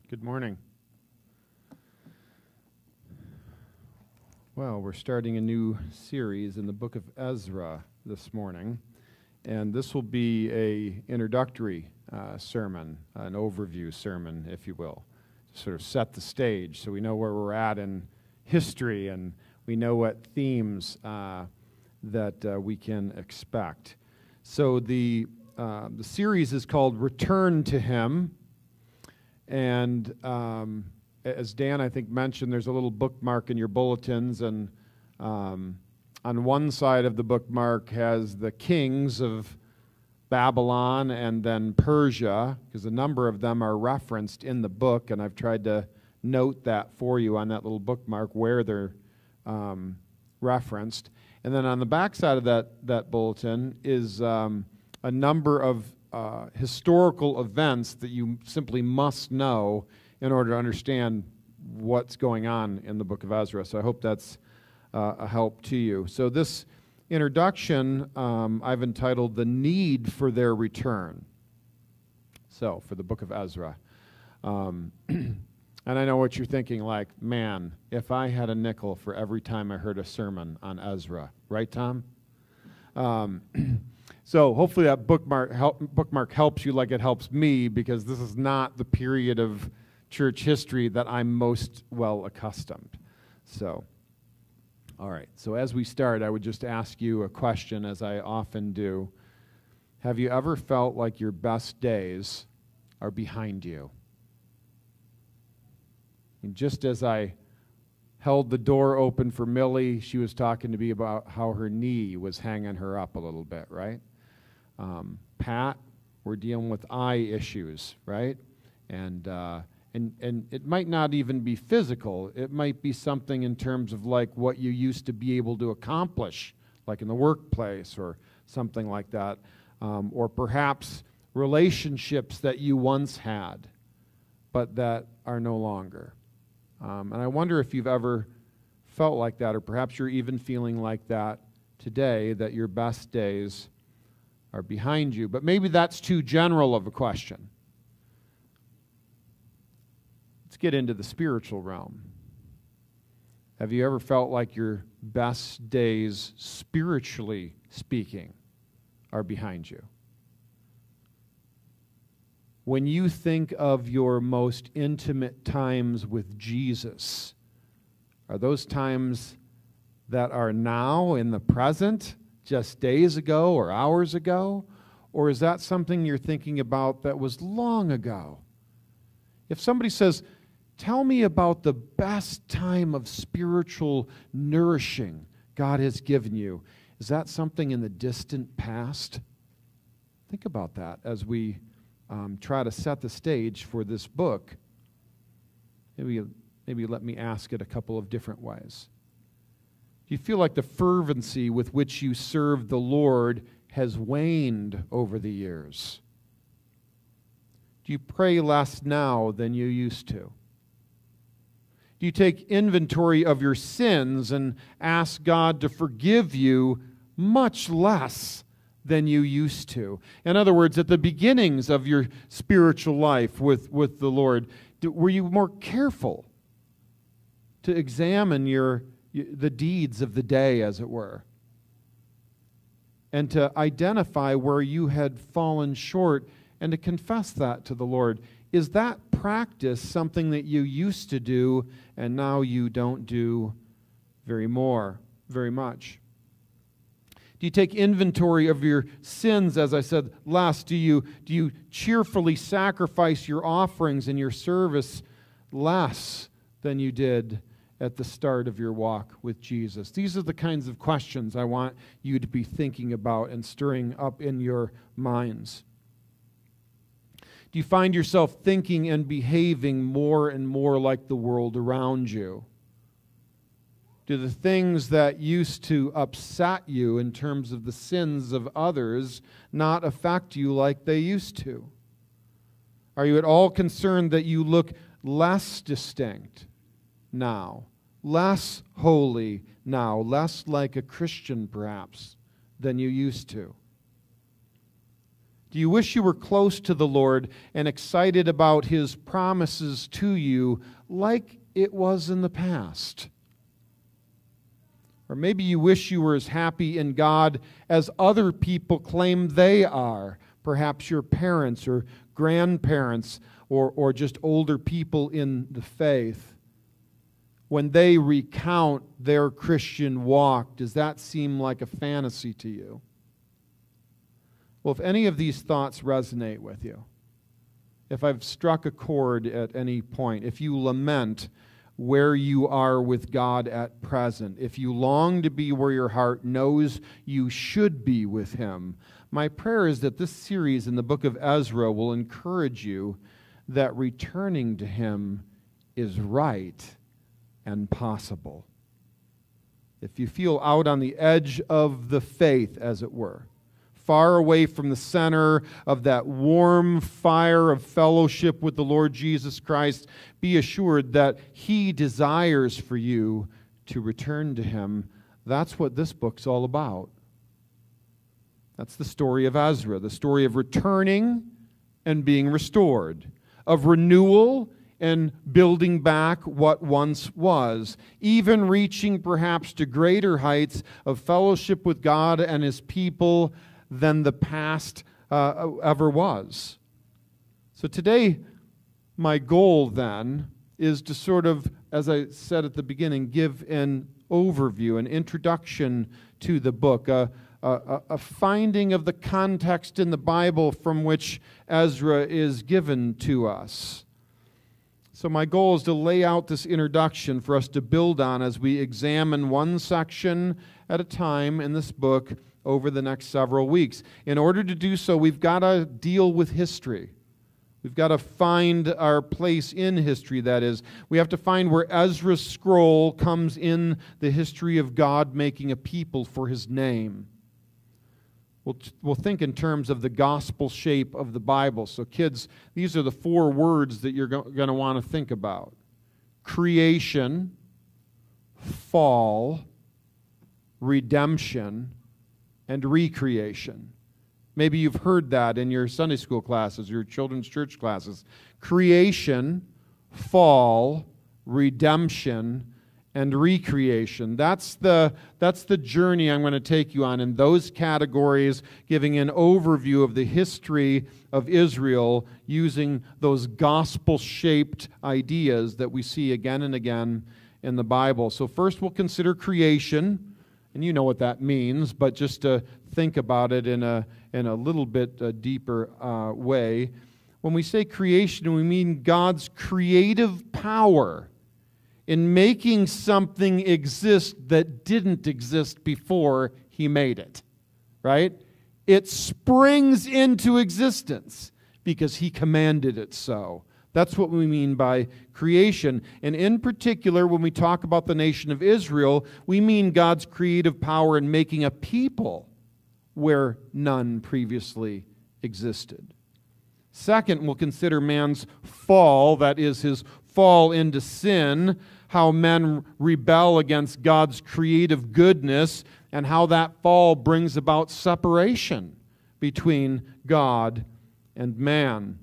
Good morning. Well, we're starting a new series in the book of Ezra this morning, and this will be an introductory sermon, an overview sermon, if you will, to sort of set the stage so we know where we're at in history and we know what themes that we can expect. So the series is called Return to Him. And as Dan, I think, mentioned, there's a little bookmark in your bulletins, and on one side of the bookmark has the kings of Babylon and then Persia, because a number of them are referenced in the book, and I've tried to note that for you on that little bookmark where they're referenced. And then on the back side of that bulletin is a number of historical events that you simply must know in order to understand what's going on in the book of Ezra. So I hope that's a help to you. So this introduction I've entitled The Need for Their Return. So for the book of Ezra. And I know what you're thinking, like, man, if I had a nickel for every time I heard a sermon on Ezra. Right, Tom? So hopefully that bookmark helps you like it helps me, because this is not the period of church history that I'm most well accustomed. So, all right. So as we start, I would just ask you a question, as I often do. Have you ever felt like your best days are behind you? And just as I held the door open for Millie, she was talking to me about how her knee was hanging her up a little bit, right? Pat, we're dealing with eye issues, right? And it might not even be physical. It might be something in terms of like what you used to be able to accomplish, like in the workplace or something like that, or perhaps relationships that you once had, but that are no longer. And I wonder if you've ever felt like that, or perhaps you're even feeling like that today, that your best days are behind you. But maybe that's too general of a question. Let's get into the spiritual realm. Have you ever felt like your best days, spiritually speaking, are behind you? When you think of your most intimate times with Jesus, are those times that are now in the present, just days ago or hours ago? Or is that something you're thinking about that was long ago? If somebody says, tell me about the best time of spiritual nourishing God has given you, is that something in the distant past? Think about that as we try to set the stage for this book. Maybe let me ask it a couple of different ways. Do you feel like the fervency with which you serve the Lord has waned over the years? Do you pray less now than you used to? Do you take inventory of your sins and ask God to forgive you much less than you used to? In other words, at the beginnings of your spiritual life with the Lord, were you more careful to examine the deeds of the day, as it were, and to identify where you had fallen short and to confess that to the Lord? Is that practice something that you used to do and now you don't do very much? Do you take inventory of your sins, as I said last? Do you cheerfully sacrifice your offerings and your service less than you did at the start of your walk with Jesus? These are the kinds of questions I want you to be thinking about and stirring up in your minds. Do you find yourself thinking and behaving more and more like the world around you? Do the things that used to upset you in terms of the sins of others not affect you like they used to? Are you at all concerned that you look less distinct now, less holy now, less like a Christian perhaps than you used to? Do you wish you were close to the Lord and excited about His promises to you like it was in the past? Or maybe you wish you were as happy in God as other people claim they are, perhaps your parents or grandparents or just older people in the faith. When they recount their Christian walk, does that seem like a fantasy to you? Well, if any of these thoughts resonate with you, if I've struck a chord at any point, if you lament where you are with God at present, if you long to be where your heart knows you should be with Him, my prayer is that this series in the book of Ezra will encourage you that returning to Him is right and possible. If you feel out on the edge of the faith, as it were, far away from the center of that warm fire of fellowship with the Lord Jesus Christ, be assured that He desires for you to return to Him. That's what this book's all about. That's the story of Ezra, the story of returning and being restored, of renewal and building back what once was, even reaching perhaps to greater heights of fellowship with God and His people than the past ever was. So today, my goal then is to sort of, as I said at the beginning, give an overview, an introduction to the book, a finding of the context in the Bible from which Ezra is given to us. So my goal is to lay out this introduction for us to build on as we examine one section at a time in this book over the next several weeks. In order to do so, we've got to deal with history. We've got to find our place in history, that is. We have to find where Ezra's scroll comes in the history of God making a people for His name. We'll think in terms of the gospel shape of the Bible. So kids, these are the 4 words that you're going to want to think about. Creation, fall, redemption, and recreation. Maybe you've heard that in your Sunday school classes, your children's church classes. Creation, fall, redemption, and recreation. That's the journey I'm going to take you on in those categories, giving an overview of the history of Israel using those gospel-shaped ideas that we see again and again in the Bible. So first we'll consider creation, and you know what that means, but just to think about it in a little bit deeper way. When we say creation, we mean God's creative power in making something exist that didn't exist before He made it, right? It springs into existence because He commanded it so. That's what we mean by creation. And in particular, when we talk about the nation of Israel, we mean God's creative power in making a people where none previously existed. Second, we'll consider man's fall, that is his fall into sin, how men rebel against God's creative goodness, and how that fall brings about separation between God and man.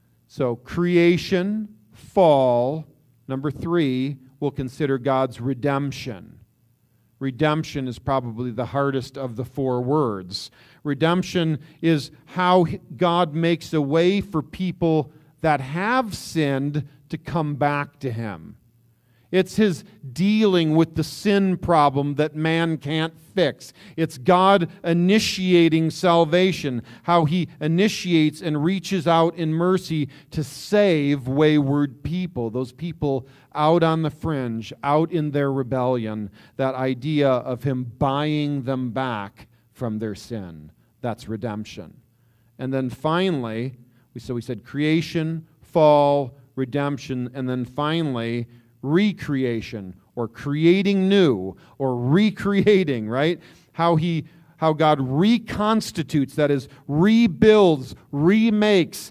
So creation, fall. Number 3, we'll consider God's redemption. Redemption is probably the hardest of the 4 words. Redemption is how God makes a way for people that have sinned to come back to Him. It's His dealing with the sin problem that man can't fix. It's God initiating salvation, how He initiates and reaches out in mercy to save wayward people, those people out on the fringe, out in their rebellion, that idea of Him buying them back from their sin. That's redemption. And then finally, we said creation, fall, redemption, and then finally, recreation, or creating new, or recreating, right? How God reconstitutes, that is, rebuilds, remakes,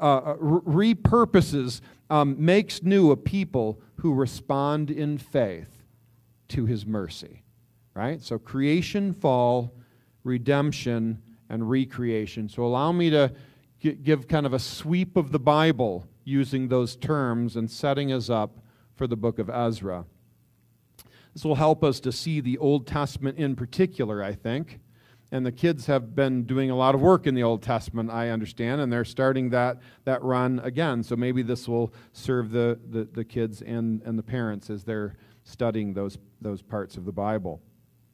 repurposes, makes new a people who respond in faith to His mercy, right? So creation, fall, redemption, and recreation. So allow me to give kind of a sweep of the Bible using those terms and setting us up for the book of Ezra. This will help us to see the Old Testament in particular, I think. And the kids have been doing a lot of work in the Old Testament, I understand, and they're starting that run again. So maybe this will serve the kids and the parents as they're studying those parts of the Bible.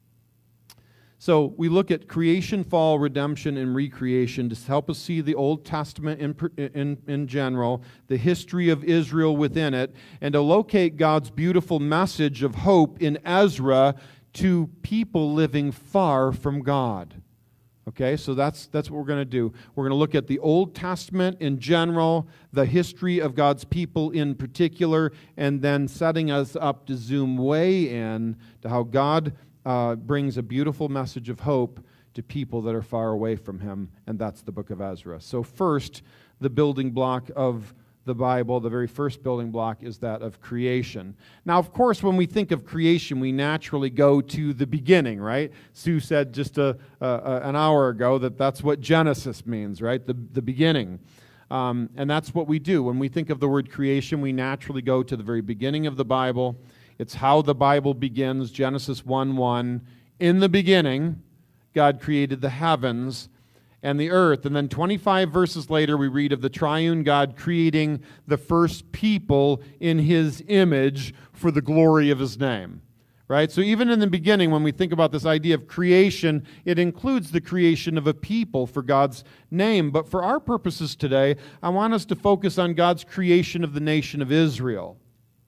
So we look at creation, fall, redemption, and recreation to help us see the Old Testament in general, the history of Israel within it, and to locate God's beautiful message of hope in Ezra to people living far from God. Okay, so that's what we're going to do. We're going to look at the Old Testament in general, the history of God's people in particular, and then setting us up to zoom way in to how God brings a beautiful message of hope to people that are far away from Him, and that's the book of Ezra. So first, the building block of the Bible, the very first building block is that of creation. Now, of course, when we think of creation, we naturally go to the beginning, right? Sue said just an hour ago that that's what Genesis means, right? The beginning. And that's what we do. When we think of the word creation, we naturally go to the very beginning of the Bible. It's how the Bible begins, Genesis 1:1. In the beginning, God created the heavens and the earth. And then 25 verses later, we read of the triune God creating the first people in His image for the glory of His name. Right? So even in the beginning, when we think about this idea of creation, it includes the creation of a people for God's name. But for our purposes today, I want us to focus on God's creation of the nation of Israel.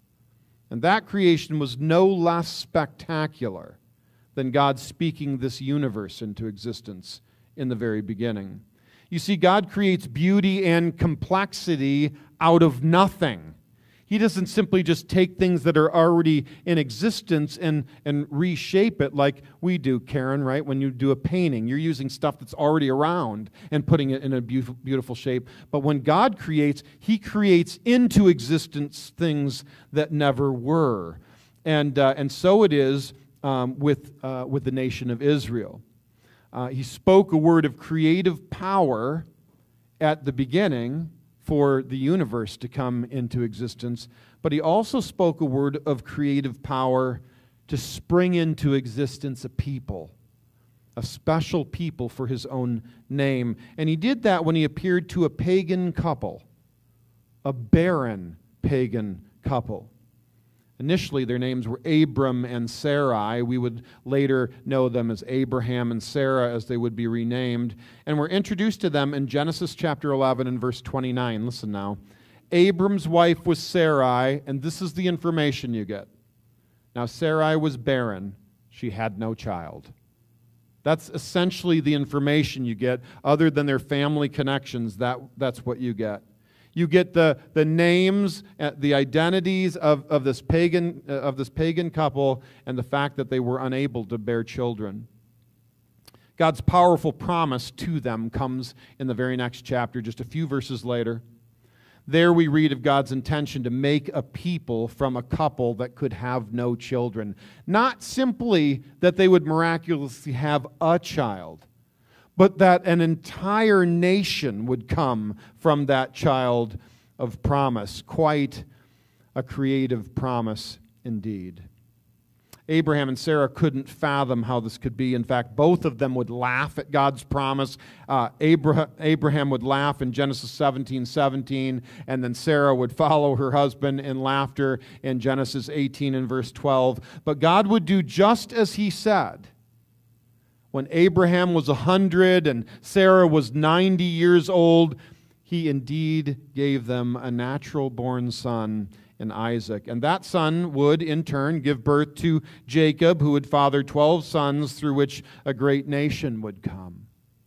And that creation was no less spectacular than God speaking this universe into existence in the very beginning. You see, God creates beauty and complexity out of nothing. He doesn't simply just take things that are already in existence and reshape it like we do, Karen, right? When you do a painting, you're using stuff that's already around and putting it in a beautiful shape. But when God creates, He creates into existence things that never were. And so it is with the nation of Israel. He spoke a word of creative power at the beginning for the universe to come into existence, but He also spoke a word of creative power to spring into existence a people, a special people for His own name. And He did that when He appeared to a pagan couple, a barren pagan couple. Initially, their names were Abram and Sarai. We would later know them as Abraham and Sarah as they would be renamed. And we're introduced to them in Genesis chapter 11 and verse 29. Listen now. Abram's wife was Sarai, and this is the information you get. Now, Sarai was barren. She had no child. That's essentially the information you get. Other than their family connections, that's what you get. You get the names, the identities of this pagan couple, and the fact that they were unable to bear children. God's powerful promise to them comes in the very next chapter, just a few verses later. There we read of God's intention to make a people from a couple that could have no children. Not simply that they would miraculously have a child, but that an entire nation would come from that child of promise. Quite a creative promise indeed. Abraham and Sarah couldn't fathom how this could be. In fact, both of them would laugh at God's promise. Abraham would laugh in Genesis 17:17, and then Sarah would follow her husband in laughter in Genesis 18 and verse 12. But God would do just as He said. When Abraham was 100 and Sarah was 90 years old, He indeed gave them a natural-born son in Isaac. And that son would, in turn, give birth to Jacob, who would father 12 sons through which a great nation would come.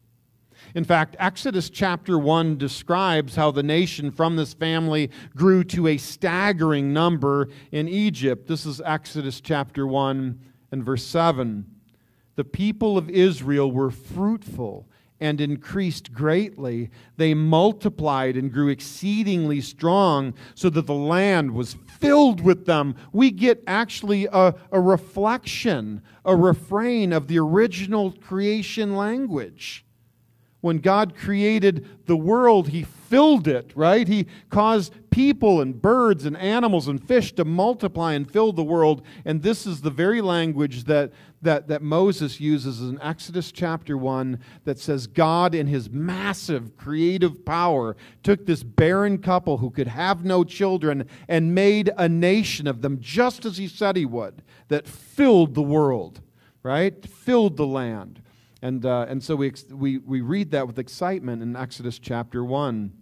In fact, Exodus chapter 1 describes how the nation from this family grew to a staggering number in Egypt. This is Exodus chapter 1 and verse 7. The people of Israel were fruitful and increased greatly. They multiplied and grew exceedingly strong so that the land was filled with them. We get actually a reflection, a refrain of the original creation language. When God created the world, He filled it, right? He caused people and birds and animals and fish to multiply and fill the world. And this is the very language that Moses uses in Exodus chapter 1 that says God, in His massive creative power, took this barren couple who could have no children and made a nation of them, just as He said He would, that filled the world, right? Filled the land. And so we read that with excitement in Exodus chapter 1.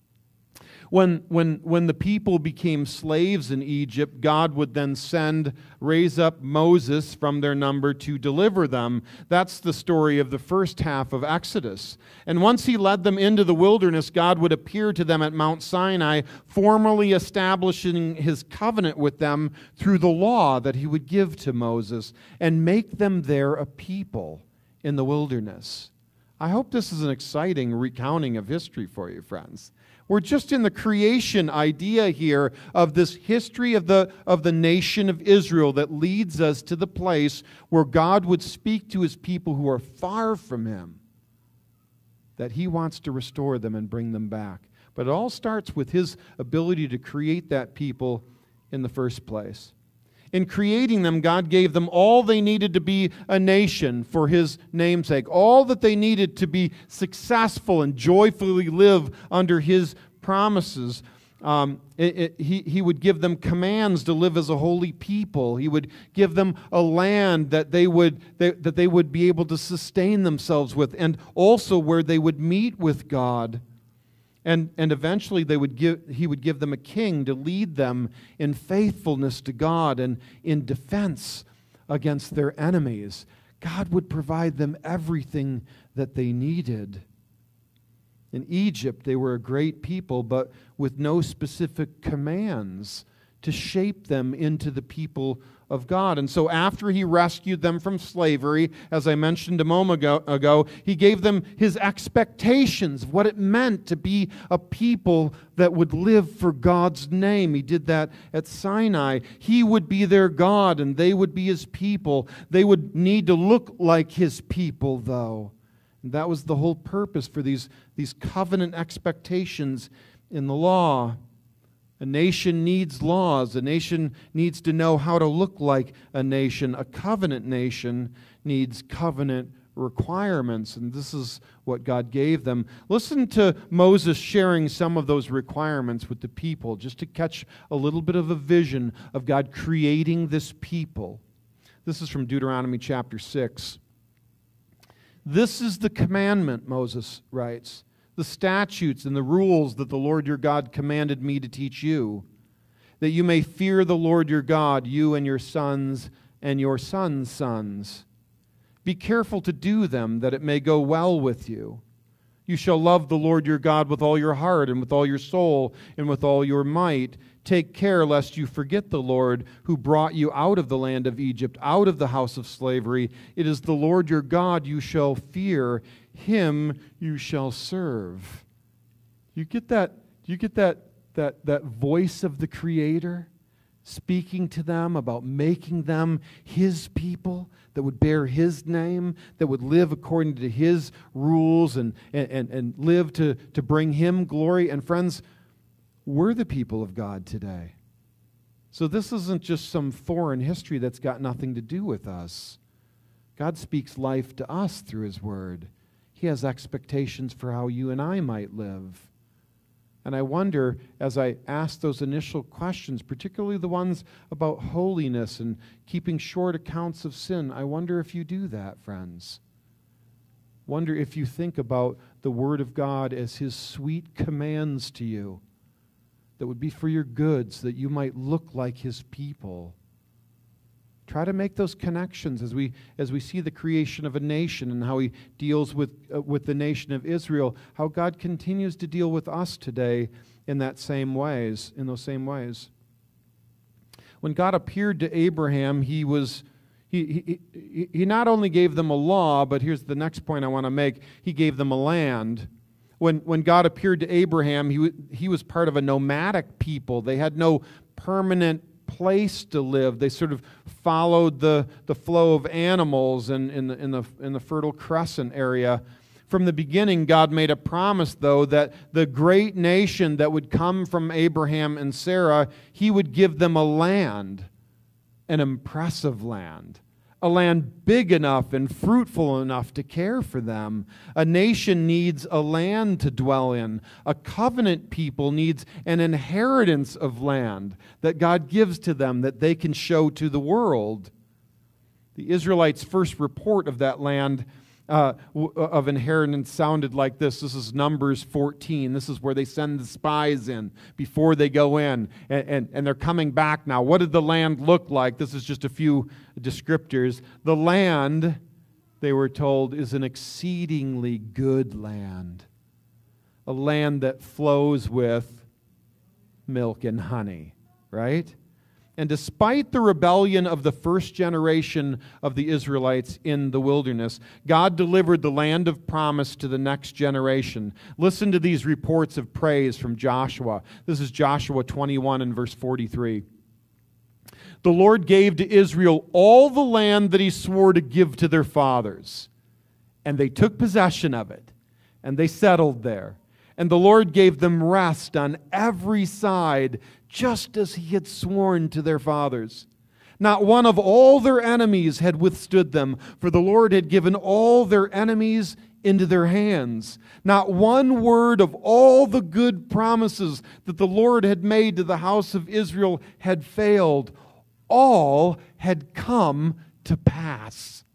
When the people became slaves in Egypt, God would then raise up Moses from their number to deliver them. That's the story of the first half of Exodus. And once He led them into the wilderness, God would appear to them at Mount Sinai, formally establishing His covenant with them through the law that He would give to Moses and make them there a people in the wilderness. I hope this is an exciting recounting of history for you, friends. We're just in the creation idea here of this history of the nation of Israel that leads us to the place where God would speak to His people who are far from Him, that He wants to restore them and bring them back. But it all starts with His ability to create that people in the first place. In creating them, God gave them all they needed to be a nation for His namesake, all that they needed to be successful and joyfully live under His promises. He would give them commands to live as a holy people. He would give them a land that they would be able to sustain themselves with, and also where they would meet with God. And eventually He would give them a king to lead them in faithfulness to God and in defense against their enemies. God would provide them everything that they needed. In Egypt, they were a great people, but with no specific commands to shape them into the people of God. And so after He rescued them from slavery, as I mentioned a moment ago, He gave them His expectations of what it meant to be a people that would live for God's name. He did that at Sinai. He would be their God, and they would be His people. They would need to look like His people, though. And that was the whole purpose for these covenant expectations in the law. A nation needs laws. A nation needs to know how to look like a nation. A covenant nation needs covenant requirements, and this is what God gave them. Listen to Moses sharing some of those requirements with the people, just to catch a little bit of a vision of God creating this people. This is from Deuteronomy chapter 6. This is the commandment, Moses writes, the statutes and the rules that the Lord your God commanded me to teach you, that you may fear the Lord your God, you and your sons and your sons' sons. Be careful to do them, that it may go well with you. You shall love the Lord your God with all your heart and with all your soul and with all your might. Take care lest you forget the Lord who brought you out of the land of Egypt, out of the house of slavery. It is the Lord your God you shall fear. Him you shall serve. You get that? You get that voice of the Creator speaking to them about making them His people that would bear His name, that would live according to His rules and live to bring Him glory. And friends, we're the people of God today. So this isn't just some foreign history that's got nothing to do with us. God speaks life to us through His Word. He has expectations for how you and I might live. And I wonder, as I ask those initial questions, particularly the ones about holiness and keeping short accounts of sin, I wonder if you do that, friends. Wonder if you think about the Word of God as His sweet commands to you that would be for your good so that you might look like His people. Try to make those connections as we see the creation of a nation and how He deals with the nation of Israel, how God continues to deal with us today in those same ways. When God appeared to Abraham, He not only gave them a law, but here's the next point I want to make, He gave them a land. When God appeared to Abraham, he was part of a nomadic people. They had no permanent place to live. They sort of followed the flow of animals in the Fertile Crescent area. From the beginning, God made a promise, though, that the great nation that would come from Abraham and Sarah, He would give them a land, an impressive land, a land big enough and fruitful enough to care for them. A nation needs a land to dwell in. A covenant people needs an inheritance of land that God gives to them that they can show to the world. The Israelites' first report of that land of inheritance sounded like this. This is Numbers 14. This is where they send the spies in before they go in. And they're coming back now. What did the land look like? This is just a few descriptors. The land, they were told, is an exceedingly good land. A land that flows with milk and honey, right? And despite the rebellion of the first generation of the Israelites in the wilderness, God delivered the land of promise to the next generation. Listen to these reports of praise from Joshua. This is Joshua 21 and verse 43. The Lord gave to Israel all the land that He swore to give to their fathers, and they took possession of it, and they settled there. And the Lord gave them rest on every side, just as He had sworn to their fathers. Not one of all their enemies had withstood them, for the Lord had given all their enemies into their hands. Not one word of all the good promises that the Lord had made to the house of Israel had failed. All had come to pass.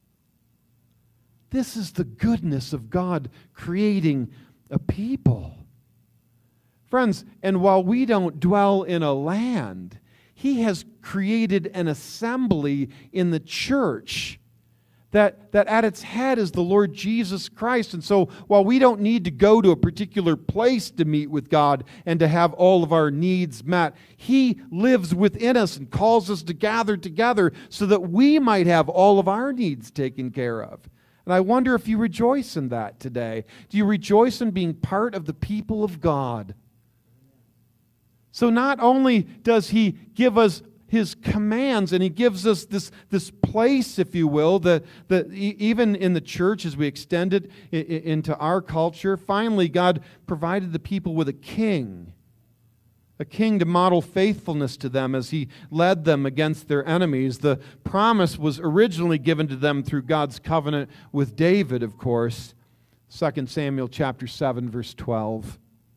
This is the goodness of God creating a people. Friends, and while we don't dwell in a land, He has created an assembly in the church that at its head is the Lord Jesus Christ. And so while we don't need to go to a particular place to meet with God and to have all of our needs met, He lives within us and calls us to gather together so that we might have all of our needs taken care of. And I wonder if you rejoice in that today. Do you rejoice in being part of the people of God? So not only does He give us His commands, and He gives us this place, if you will, that even in the church, as we extend it into our culture, finally God provided the people with a king to model faithfulness to them as He led them against their enemies. The promise was originally given to them through God's covenant with David, of course. 2 Samuel chapter 7, verse 12.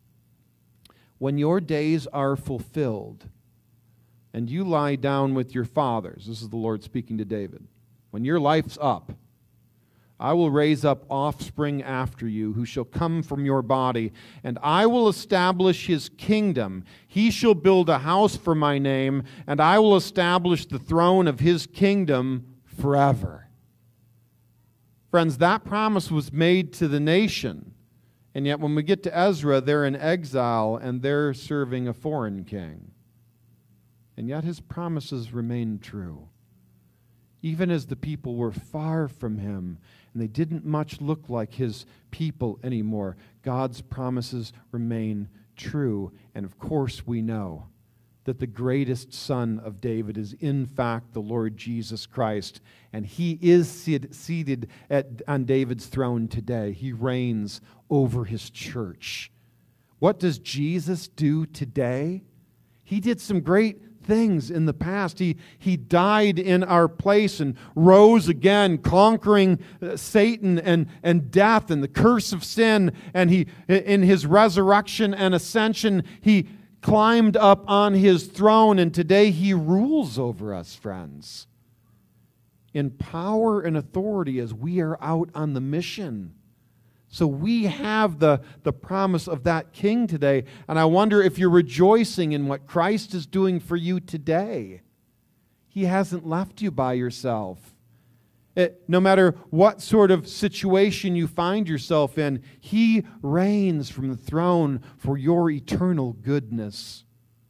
When your days are fulfilled, and you lie down with your fathers, this is the Lord speaking to David, when your life's up, I will raise up offspring after you who shall come from your body, and I will establish his kingdom. He shall build a house for my name, and I will establish the throne of his kingdom forever. Friends, that promise was made to the nation. And yet when we get to Ezra, they're in exile and they're serving a foreign king. And yet his promises remain true. Even as the people were far from him and they didn't much look like his people anymore, God's promises remain true. And of course we know that the greatest son of David is in fact the Lord Jesus Christ. And he is seated on David's throne today. He reigns over his church. What does Jesus do today? He did some great things in the past. He died in our place and rose again, conquering Satan and death and the curse of sin. And he, in his resurrection and ascension, he climbed up on his throne, and today he rules over us, friends, in power and authority as we are out on the mission. So we have the promise of that king today, and I wonder if you're rejoicing in what Christ is doing for you today. He hasn't left you by yourself. No matter what sort of situation you find yourself in, He reigns from the throne for your eternal goodness.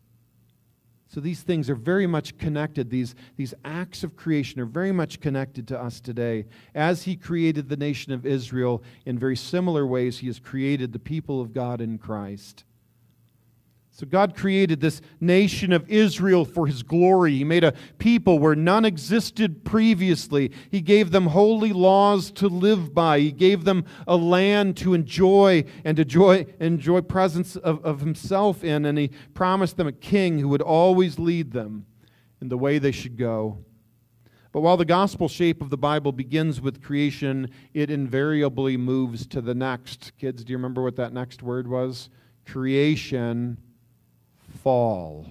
So these things are very much connected. These acts of creation are very much connected to us today. As He created the nation of Israel, in very similar ways He has created the people of God in Christ. So God created this nation of Israel for His glory. He made a people where none existed previously. He gave them holy laws to live by. He gave them a land to enjoy and to enjoy presence of Himself in. And He promised them a king who would always lead them in the way they should go. But while the gospel shape of the Bible begins with creation, it invariably moves to the next. Kids, do you remember what that next word was? Creation. Fall.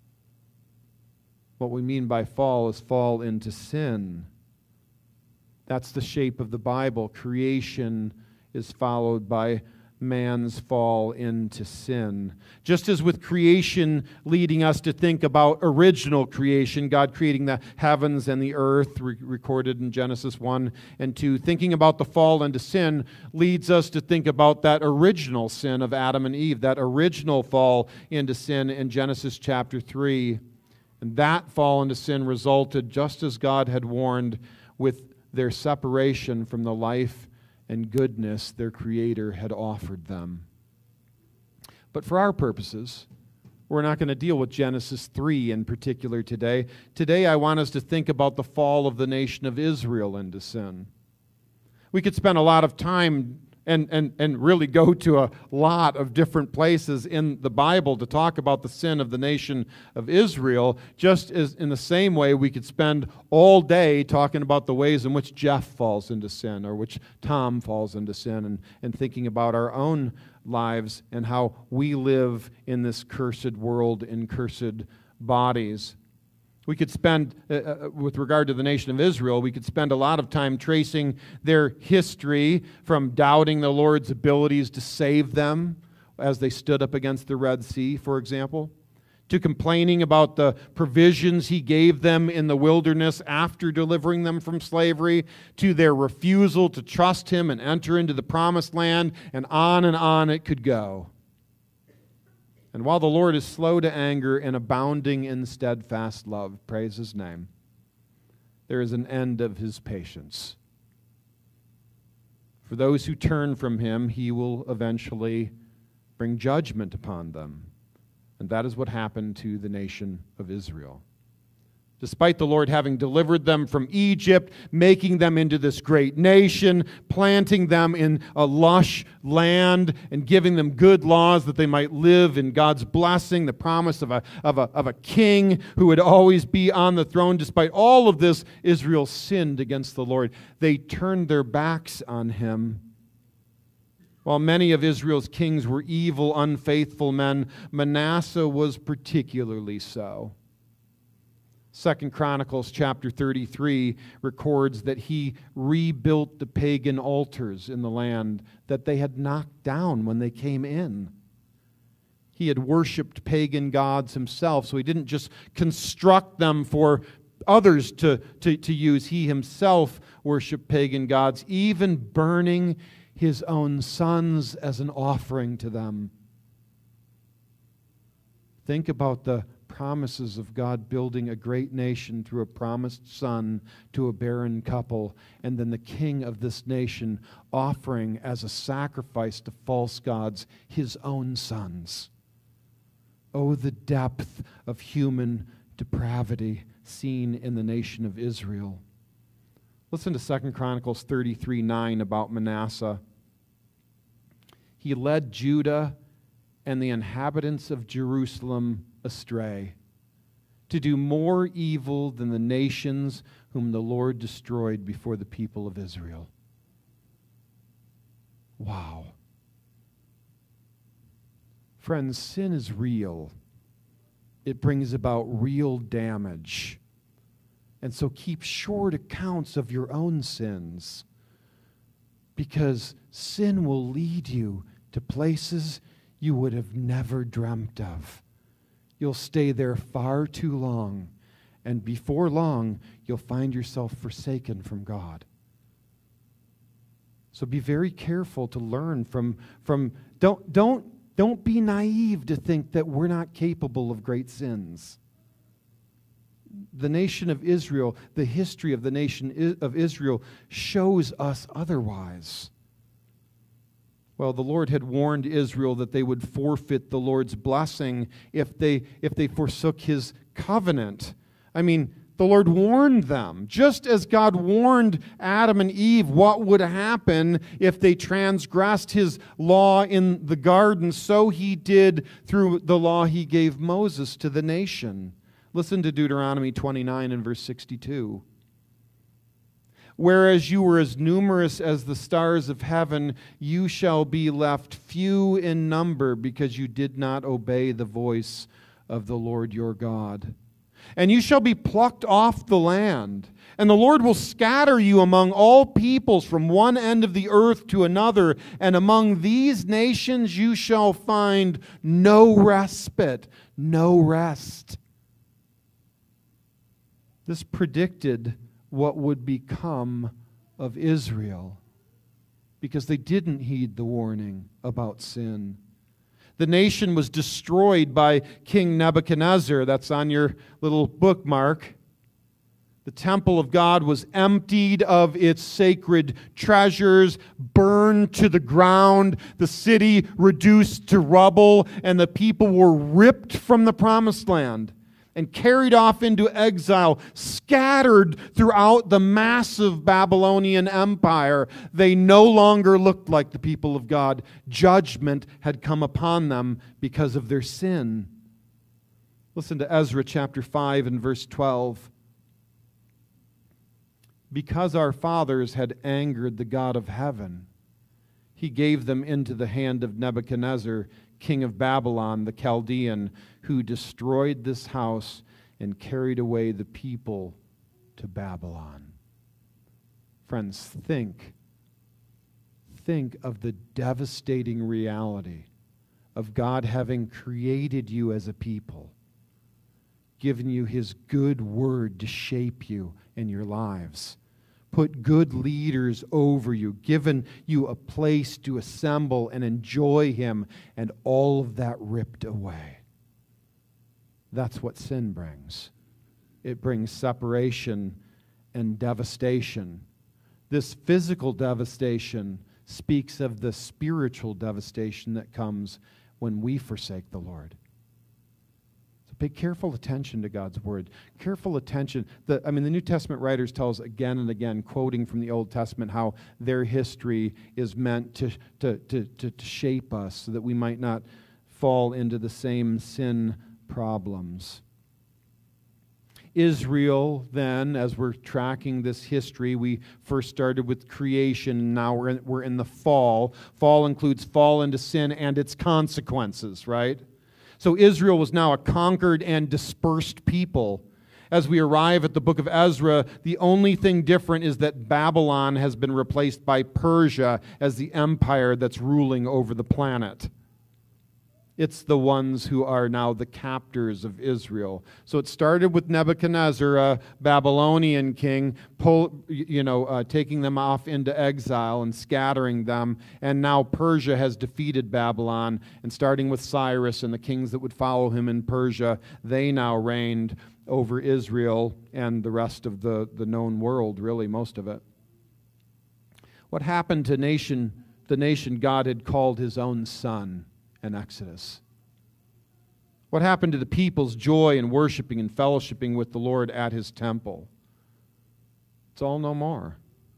What we mean by fall is fall into sin. That's the shape of the Bible. Creation is followed by man's fall into sin. Just as with creation leading us to think about original creation, God creating the heavens and the earth, recorded in Genesis 1 and 2, thinking about the fall into sin leads us to think about that original sin of Adam and Eve, that original fall into sin in Genesis chapter 3. And that fall into sin resulted, just as God had warned, with their separation from the life and goodness their Creator had offered them. But for our purposes, we're not going to deal with Genesis 3 in particular today. Today I want us to think about the fall of the nation of Israel into sin. We could spend a lot of time and really go to a lot of different places in the Bible to talk about the sin of the nation of Israel, just as in the same way we could spend all day talking about the ways in which Jeff falls into sin or which Tom falls into sin, and thinking about our own lives and how we live in this cursed world in cursed bodies. We could spend, with regard to the nation of Israel, we could spend a lot of time tracing their history from doubting the Lord's abilities to save them as they stood up against the Red Sea, for example, to complaining about the provisions He gave them in the wilderness after delivering them from slavery, to their refusal to trust Him and enter into the promised land, and on it could go. And while the Lord is slow to anger and abounding in steadfast love, praise His name, there is an end of His patience. For those who turn from Him, He will eventually bring judgment upon them. And that is what happened to the nation of Israel. Despite the Lord having delivered them from Egypt, making them into this great nation, planting them in a lush land, and giving them good laws that they might live in God's blessing, the promise of a king who would always be on the throne. Despite all of this, Israel sinned against the Lord. They turned their backs on Him. While many of Israel's kings were evil, unfaithful men, Manasseh was particularly so. 2 Chronicles chapter 33 records that he rebuilt the pagan altars in the land that they had knocked down when they came in. He had worshipped pagan gods himself, so he didn't just construct them for others to use. He himself worshipped pagan gods, even burning his own sons as an offering to them. Think about the promises of God building a great nation through a promised son to a barren couple, and then the king of this nation offering as a sacrifice to false gods his own sons. Oh, the depth of human depravity seen in the nation of Israel. Listen to 2 Chronicles 33:9 about Manasseh. He led Judah and the inhabitants of Jerusalem astray, to do more evil than the nations whom the Lord destroyed before the people of Israel. Wow. Friends, sin is real. It brings about real damage. And so keep short accounts of your own sins, because sin will lead you to places you would have never dreamt of. You'll stay there far too long, and before long, you'll find yourself forsaken from God. So be very careful to learn from don't be naive to think that we're not capable of great sins. The nation of Israel, the history of the nation of Israel shows us otherwise. Well, the Lord had warned Israel that they would forfeit the Lord's blessing if they forsook his covenant. I mean, the Lord warned them, just as God warned Adam and Eve what would happen if they transgressed his law in the garden, so he did through the law he gave Moses to the nation. Listen to Deuteronomy 29 and verse 62. Whereas you were as numerous as the stars of heaven, you shall be left few in number, because you did not obey the voice of the Lord your God. And you shall be plucked off the land, and the Lord will scatter you among all peoples from one end of the earth to another, and among these nations you shall find no respite, no rest. This predicted what would become of Israel, because they didn't heed the warning about sin. The nation was destroyed by King Nebuchadnezzar. That's on your little bookmark. The temple of God was emptied of its sacred treasures, burned to the ground, the city reduced to rubble, and the people were ripped from the promised land and carried off into exile, scattered throughout the massive Babylonian Empire. They no longer looked like the people of God. Judgment had come upon them because of their sin. Listen to Ezra chapter 5 and verse 12. Because our fathers had angered the God of heaven, he gave them into the hand of Nebuchadnezzar, king of Babylon, the Chaldean, who destroyed this house and carried away the people to Babylon. Friends, think of the devastating reality of God having created you as a people, given you his good word to shape you in your lives, put good leaders over you, given you a place to assemble and enjoy him, and all of that ripped away. That's what sin brings. It brings separation and devastation. This physical devastation speaks of the spiritual devastation that comes when we forsake the Lord. Pay careful attention to God's word. Careful attention. The New Testament writers tell us again and again, quoting from the Old Testament, how their history is meant to shape us so that we might not fall into the same sin problems. Israel, then, as we're tracking this history, we first started with creation, and now we're in the fall. Fall includes fall into sin and its consequences, right? So Israel was now a conquered and dispersed people. As we arrive at the book of Ezra, the only thing different is that Babylon has been replaced by Persia as the empire that's ruling over the planet. It's the ones who are now the captors of Israel. So it started with Nebuchadnezzar, a Babylonian king, taking them off into exile and scattering them. And now Persia has defeated Babylon. And starting with Cyrus and the kings that would follow him in Persia, they now reigned over Israel and the rest of the known world, really, most of it. What happened to the nation God had called his own son in Exodus? What happened to the people's joy in worshiping and fellowshipping with the Lord at his temple? It's all no more.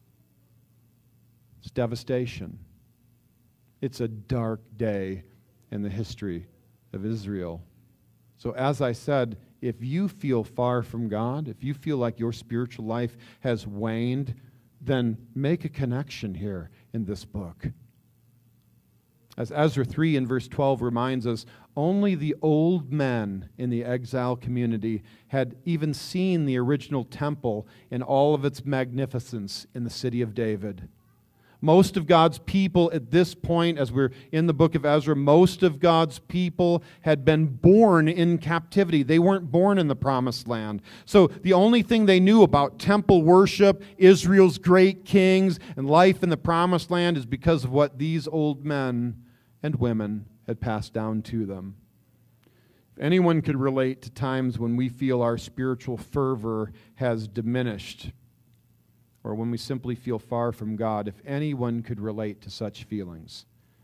It's devastation. It's a dark day in the history of Israel. So as I said, if you feel far from God, if you feel like your spiritual life has waned, then make a connection here in this book. As Ezra 3 in verse 12 reminds us, only the old men in the exile community had even seen the original temple in all of its magnificence in the city of David. Most of God's people at this point, as we're in the book of Ezra, most of God's people had been born in captivity. They weren't born in the promised land. So the only thing they knew about temple worship, Israel's great kings, and life in the promised land is because of what these old men and women had passed down to them. If anyone could relate to times when we feel our spiritual fervor has diminished, or when we simply feel far from God, if anyone could relate to such feelings,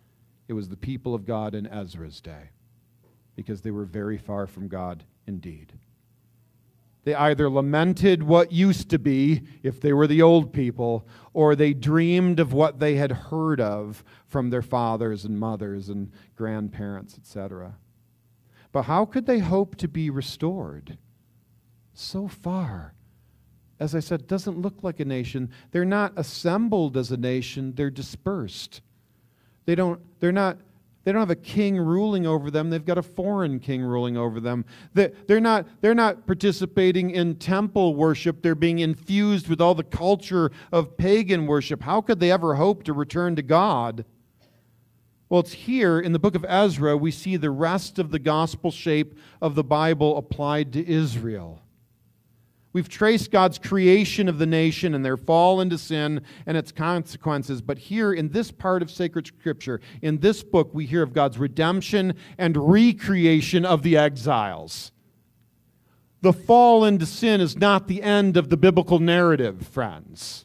It was the people of God in Ezra's day, because they were very far from God indeed. They either lamented what used to be, if they were the old people, or they dreamed of what they had heard of from their fathers and mothers and grandparents, etc. But how could they hope to be restored? So far, as I said, doesn't look like a nation. They're not assembled as a nation, they're dispersed. They don't have a king ruling over them. They've got a foreign king ruling over them. They're not participating in temple worship. They're being infused with all the culture of pagan worship. How could they ever hope to return to God? Well, it's here in the book of Ezra we see the rest of the gospel shape of the Bible applied to Israel. We've traced God's creation of the nation and their fall into sin and its consequences. But here in this part of sacred scripture, in this book, we hear of God's redemption and recreation of the exiles. The fall into sin is not the end of the biblical narrative, friends.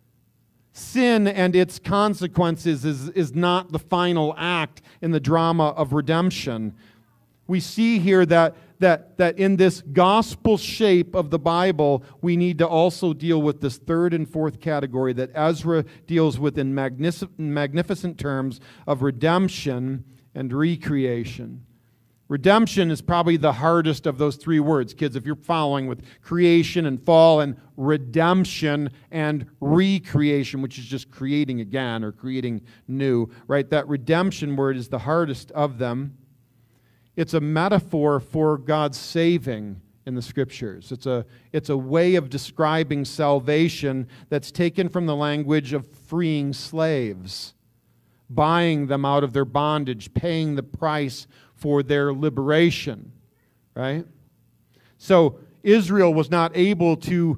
Sin and its consequences is not the final act in the drama of redemption. We see here that in this gospel shape of the Bible, we need to also deal with this third and fourth category that Ezra deals with in magnificent terms of redemption and recreation. Redemption is probably the hardest of those three words, kids, if you're following with creation and fall, and redemption and recreation, which is just creating again or creating new, right? That redemption word is the hardest of them. It's a metaphor for God's saving in the Scriptures. It's a way of describing salvation that's taken from the language of freeing slaves, buying them out of their bondage, paying the price for their liberation, right? So Israel was not able to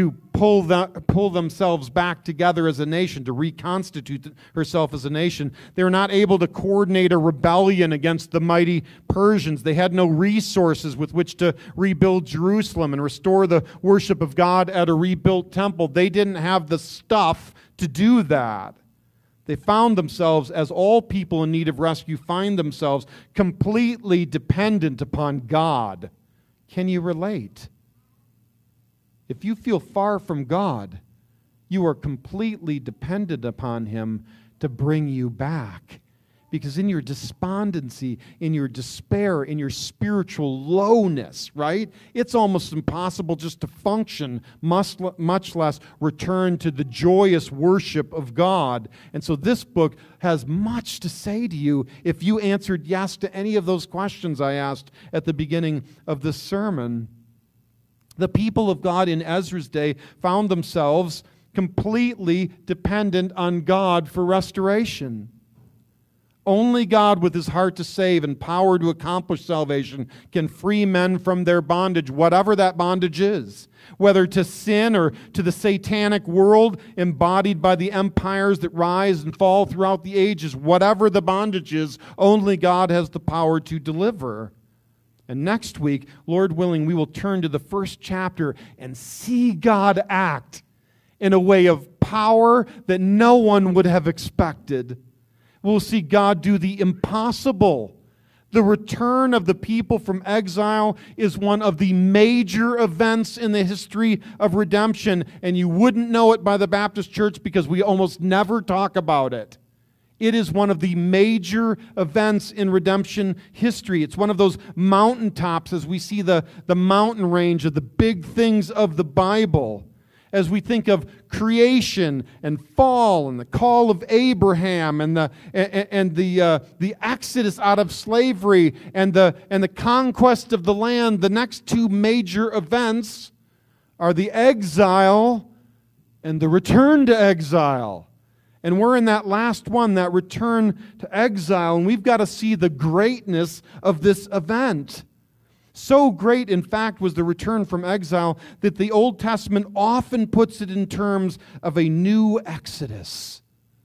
pull themselves back together as a nation, to reconstitute herself as a nation. They were not able to coordinate a rebellion against the mighty Persians. They had no resources with which to rebuild Jerusalem and restore the worship of God at a rebuilt temple. They didn't have the stuff to do that. They found themselves, as all people in need of rescue find themselves, completely dependent upon God. Can you relate? If you feel far from God, you are completely dependent upon Him to bring you back. Because in your despondency, in your despair, in your spiritual lowness, right? It's almost impossible just to function, much less return to the joyous worship of God. And so this book has much to say to you if you answered yes to any of those questions I asked at the beginning of this sermon. The people of God in Ezra's day found themselves completely dependent on God for restoration. Only God, with His heart to save and power to accomplish salvation, can free men from their bondage, whatever that bondage is, whether to sin or to the satanic world embodied by the empires that rise and fall throughout the ages. Whatever the bondage is, only God has the power to deliver. And next week, Lord willing, we will turn to the first chapter and see God act in a way of power that no one would have expected. We'll see God do the impossible. The return of the people from exile is one of the major events in the history of redemption, and you wouldn't know it by the Baptist Church because we almost never talk about it. It is one of the major events in redemption history. It's one of those mountaintops as we see the mountain range of the big things of the Bible. As we think of creation and fall and the call of Abraham and the exodus out of slavery and the conquest of the land, the next two major events are the exile and the return to exile. And we're in that last one, that return to exile, and we've got to see the greatness of this event. So great, in fact, was the return from exile that the Old Testament often puts it in terms of a new exodus,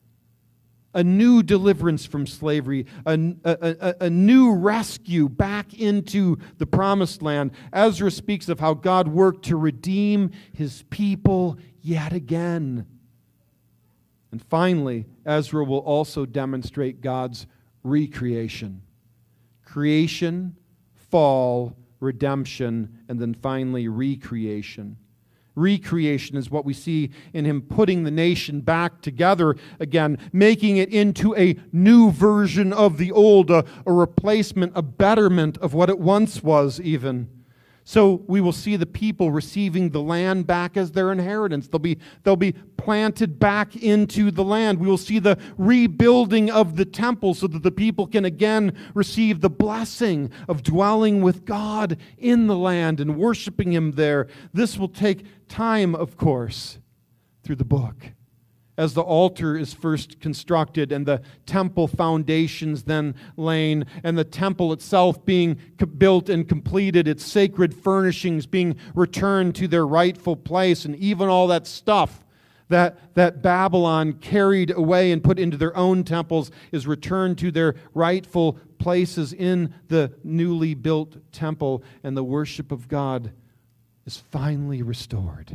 a new deliverance from slavery, a new rescue back into the promised land. Ezra speaks of how God worked to redeem His people yet again. And finally, Ezra will also demonstrate God's recreation. Creation, fall, redemption, and then finally recreation. Recreation is what we see in him putting the nation back together again, making it into a new version of the old, a replacement, a betterment of what it once was even. So we will see the people receiving the land back as their inheritance. They'll be planted back into the land. We will see the rebuilding of the temple so that the people can again receive the blessing of dwelling with God in the land and worshiping him there. This will take time, of course, through the book, as the altar is first constructed and the temple foundations then laid, and the temple itself being built and completed, its sacred furnishings being returned to their rightful place, and even all that stuff that Babylon carried away and put into their own temples is returned to their rightful places in the newly built temple, and the worship of God is finally restored.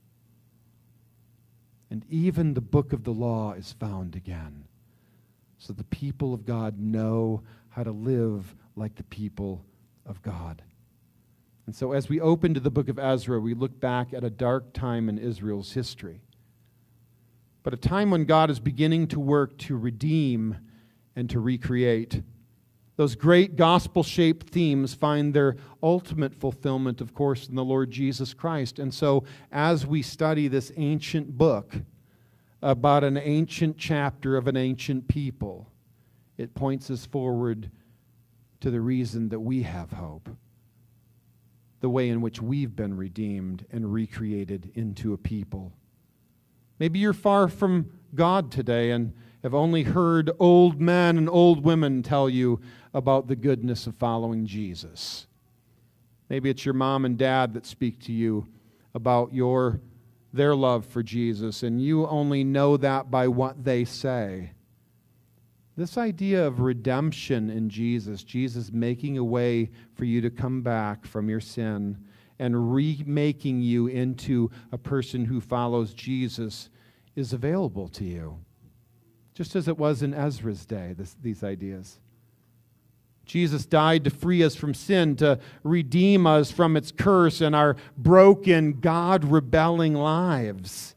And even the book of the law is found again. So the people of God know how to live like the people of God. And so as we open to the book of Ezra, we look back at a dark time in Israel's history. But a time when God is beginning to work to redeem and to recreate. Those great gospel-shaped themes find their ultimate fulfillment, of course, in the Lord Jesus Christ. And so, as we study this ancient book about an ancient chapter of an ancient people, it points us forward to the reason that we have hope, the way in which we've been redeemed and recreated into a people. Maybe you're far from God today and have only heard old men and old women tell you about the goodness of following Jesus. Maybe it's your mom and dad that speak to you about their love for Jesus, and you only know that by what they say. This idea of redemption in Jesus making a way for you to come back from your sin and remaking you into a person who follows Jesus, is available to you. Just as it was in Ezra's day, these ideas. Jesus died to free us from sin, to redeem us from its curse and our broken, God-rebelling lives.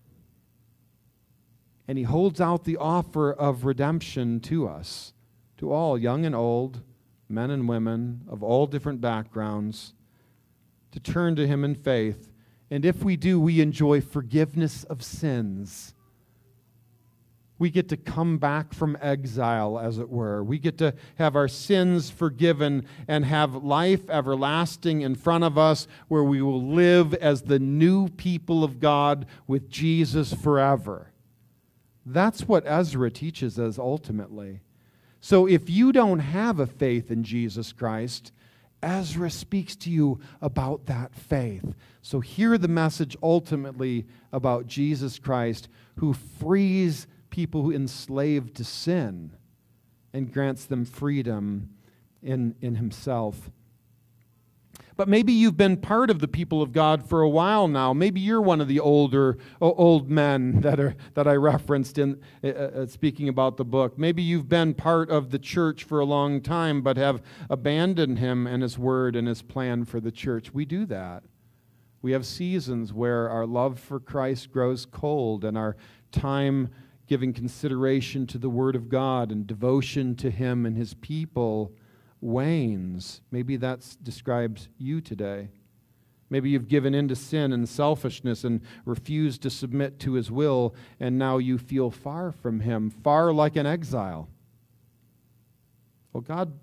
And he holds out the offer of redemption to us, to all, young and old, men and women of all different backgrounds, to turn to him in faith. And if we do, we enjoy forgiveness of sins. We get to come back from exile, as it were. We get to have our sins forgiven and have life everlasting in front of us, where we will live as the new people of God with Jesus forever. That's what Ezra teaches us ultimately. So if you don't have a faith in Jesus Christ, Ezra speaks to you about that faith. So hear the message ultimately about Jesus Christ, who frees people who enslaved to sin and grants them freedom in himself. But maybe you've been part of the people of God for a while now. Maybe you're one of the old men that I referenced in speaking about the book. Maybe you've been part of the church for a long time, but have abandoned him and his word and his plan for the church. We do that. We have seasons where our love for Christ grows cold, and our time giving consideration to the Word of God and devotion to him and his people wanes. Maybe that describes you today. Maybe you've given in to sin and selfishness and refused to submit to his will, and now you feel far from him, far like an exile. Well, God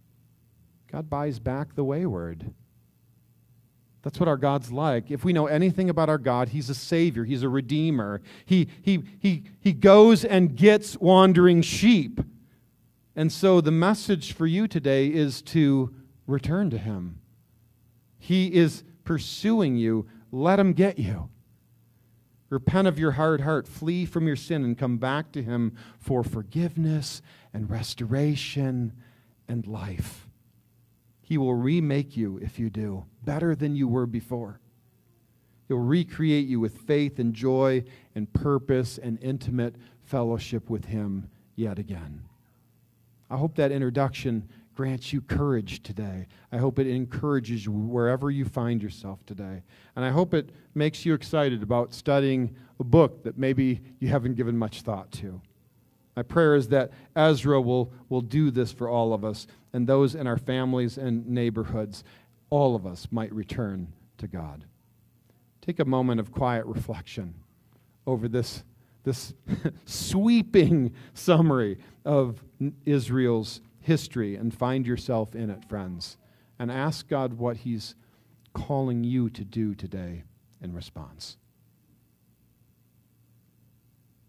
buys back the wayward. That's what our God's like. If we know anything about our God, he's a Savior. He's a Redeemer. He goes and gets wandering sheep. And so the message for you today is to return to him. He is pursuing you. Let him get you. Repent of your hard heart. Flee from your sin and come back to him for forgiveness and restoration and life. He will remake you if you do, better than you were before. He'll recreate you with faith and joy and purpose and intimate fellowship with him yet again. I hope that introduction grants you courage today. I hope it encourages you wherever you find yourself today. And I hope it makes you excited about studying a book that maybe you haven't given much thought to. My prayer is that Ezra will do this for all of us, and those in our families and neighborhoods, all of us might return to God. Take a moment of quiet reflection over this sweeping summary of Israel's history and find yourself in it, friends, and ask God what He's calling you to do today in response.